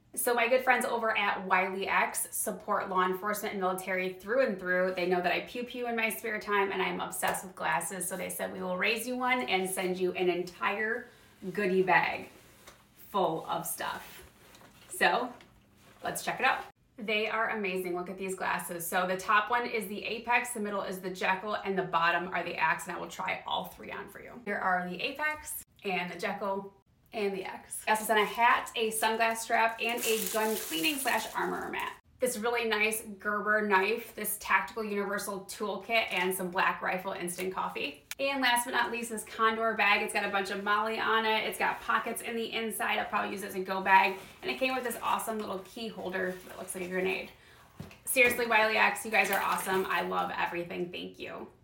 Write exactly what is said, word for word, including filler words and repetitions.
So my good friends over at Wiley X support law enforcement and military through and through. They know that I pew pew in my spare time and I'm obsessed with glasses. So they said we will raise you one and send you an entire goodie bag full of stuff. So let's check it out. They are amazing. Look at these glasses. So the top one is the Apex, the middle is the Jekyll, and the bottom are the Axe, and I will try all three on for you. Here are the Apex and the Jekyll and the Axe. I also sent a hat, a sunglass strap, and a gun cleaning slash armor mat. This really nice Gerber knife, this tactical universal toolkit, and some Black Rifle instant coffee. And last but not least, this Condor bag. It's got a bunch of Molly on it. It's got pockets in the inside. I'll probably use it as a go bag. And it came with this awesome little key holder that looks like a grenade. Seriously, Wiley X, you guys are awesome. I love everything. Thank you.